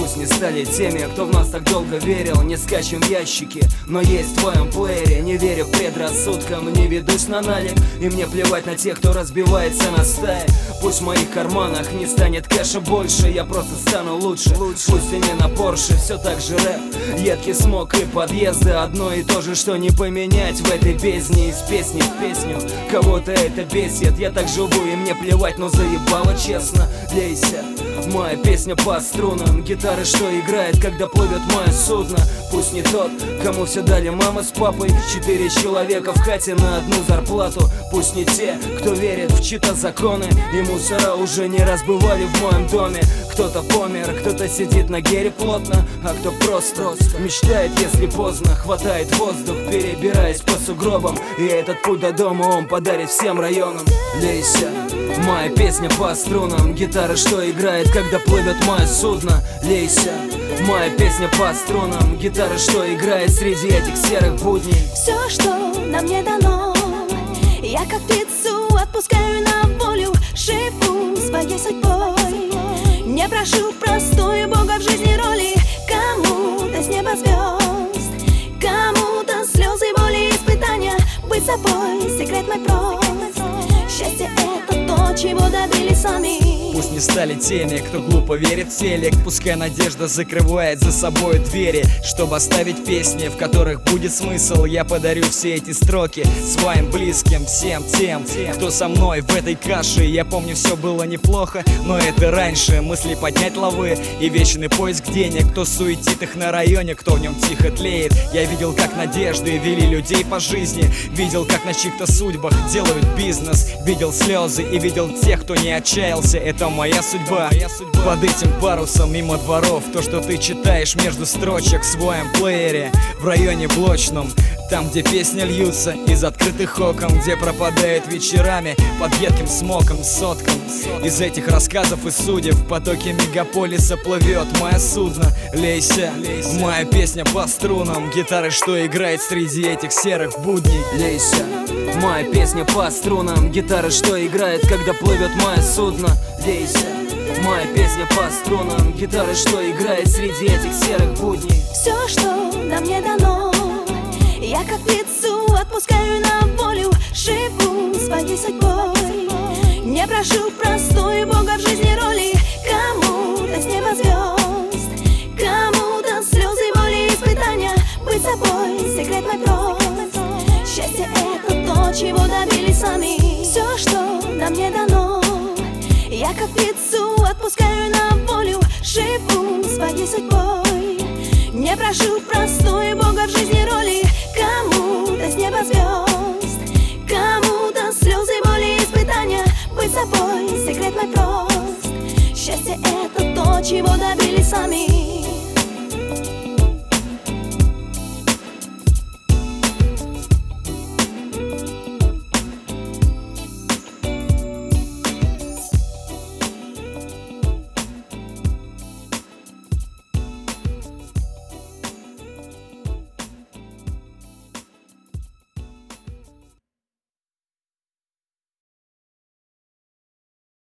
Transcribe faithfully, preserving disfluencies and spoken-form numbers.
Пусть не стали теми, кто в нас так долго верил. Не скачем в ящики, но есть в твоем плеере. Не верю предрассудкам, не ведусь на налик. И мне плевать на тех, кто разбивается на стаи. Пусть в моих карманах не станет кэша больше, я просто стану лучше, лучше. Пусть и не на Порше, все так же рэп. Едкий смог и подъезды, одно и то же, что не поменять в этой бездне. Из песни в песню, кого-то это бесит. Я так живу и мне плевать, но заебало честно. Лейся, моя песня по струнам. Гитара, что играет, когда плывет мое судно. Пусть не тот, кому все дали мама с папой. Четыре человека в хате на одну зарплату. Пусть не те, кто верит в чьи-то законы. И мусора уже не раз бывали в моем доме. Кто-то помер, кто-то сидит на гере плотно, а кто просто, просто мечтает, если поздно. Хватает воздух, перебираясь по сугробам. И этот путь до дома он подарит всем районам. Лейся, моя песня по струнам. Гитара, что играет, когда плывет мое судно. Лейся, моя песня по струнам. Гитара, что играет среди этих серых будней. Все, что нам не дано, я как птицу отпускаю на волю. Живу своей судьбой, не прошу простую Бога в жизни роли. Кому-то с неба звезд, кому-то слезы, боли, испытания. Быть собой, секрет мой прост. Счастье — это то, чего добились сами. Пусть не стали теми, кто глупо верит в телек. Пускай надежда закрывает за собой двери, чтобы оставить песни, в которых будет смысл. Я подарю все эти строки своим близким, всем тем, кто со мной в этой каше. Я помню, все было неплохо, но это раньше. Мысли поднять лавы и вечный поиск денег. Кто суетит их на районе, кто в нем тихо тлеет. Я видел, как надежды вели людей по жизни. Видел, как на чьих-то судьбах делают бизнес. Видел слезы и видел тех, кто не отчаялся. Это моя судьба. Под этим парусом мимо дворов. То, что ты читаешь между строчек в своем плеере. В районе блочном, там, где песни льются из открытых окон, где пропадает вечерами под едким смоком сотком. Из этих рассказов и судеб в потоке мегаполиса плывет мое судно. Лейся, моя песня по струнам. Гитары, что играет среди этих серых будней. Лейся, моя песня по струнам. Гитара, что играет, когда плывет мое судно. Лейся, моя песня по струнам. Гитара, что играет среди этих серых будней. Все, что нам не дано, я как птицу отпускаю на волю. Живу своей судьбой, не прошу простую Бога в жизни роли. Кому-то с неба звезд, кому-то слезы, боли, испытания. Быть собой, секрет мой прост. Счастье — это то, чего добились сами. Все, что нам не дано, я как птицу отпускаю на волю. Живу своей судьбой, не прошу простую Бога в жизни роли. Кому-то с неба звезд, кому-то слезы, боли, испытания. Быть собой, секрет мой прост. Счастье — это то, чего добились сами.